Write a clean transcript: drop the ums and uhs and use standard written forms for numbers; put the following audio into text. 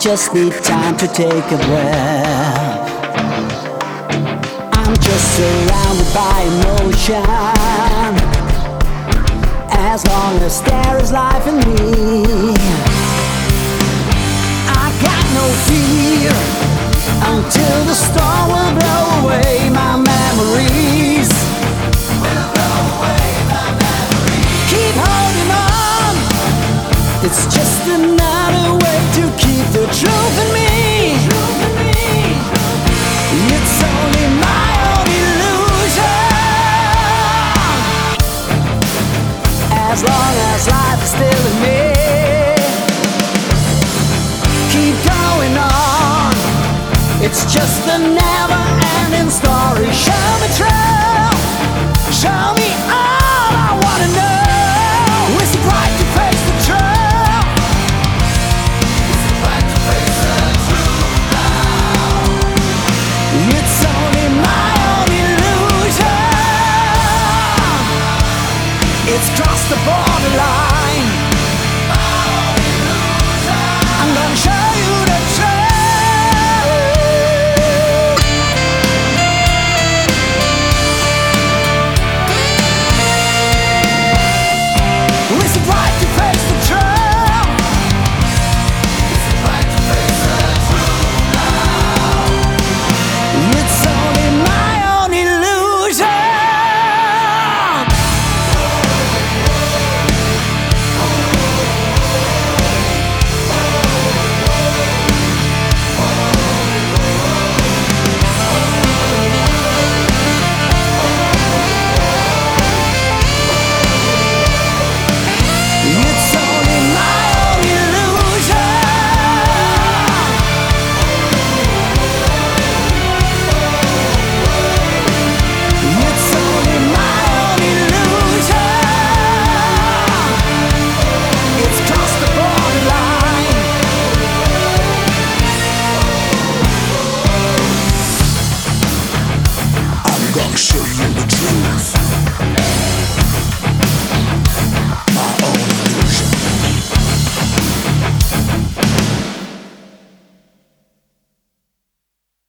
just need time to take a breath. I'm just surrounded by emotion. As long as there is life in me, I got no fear until the storm will blow away my memories. Keep holding on. It's just another way to keep the truth in me. It's only my own illusion. As long as life is still in me, keep going on. It's just a never-ending story. Show me truth. Show